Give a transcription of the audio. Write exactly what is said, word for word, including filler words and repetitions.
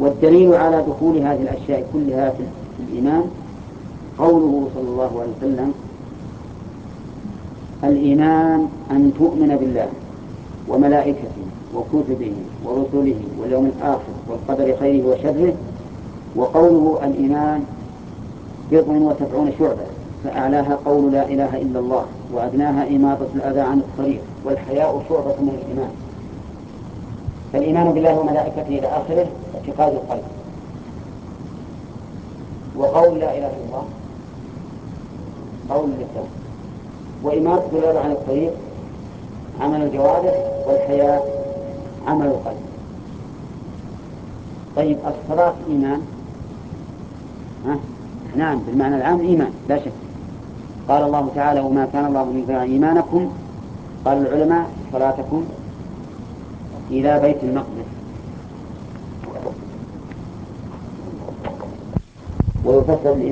والدليل على دخول هذه الأشياء كلها في الإيمان قوله صلى الله عليه وسلم: الإيمان أن تؤمن بالله وملائكته وكتبه ورسله واليوم الآخر والقدر خيره وشره. وقوله الإيمان بضع وسبعون شعبة، فأعلاها قول لا إله إلا الله، وأدناها إماطة الأذى عن الطريق، والحياء شعبة من الإيمان. فالإيمان بالله وملائكته إلى آخره اعتقاد القلب، وقول لا إله إلا الله قول اللسان، وإماطة الأذى عن الطريق عمل الجوارح، والحياء عمل القلب. طيب الصلاة إيمان؟ ها؟ نعم، بالمعنى العام إيمان لا شك. قال الله تعالى: وما كان الله ليضيع إيمانكم. قال العلماء: صلاتكم إلى بيت المقدس. ويفسر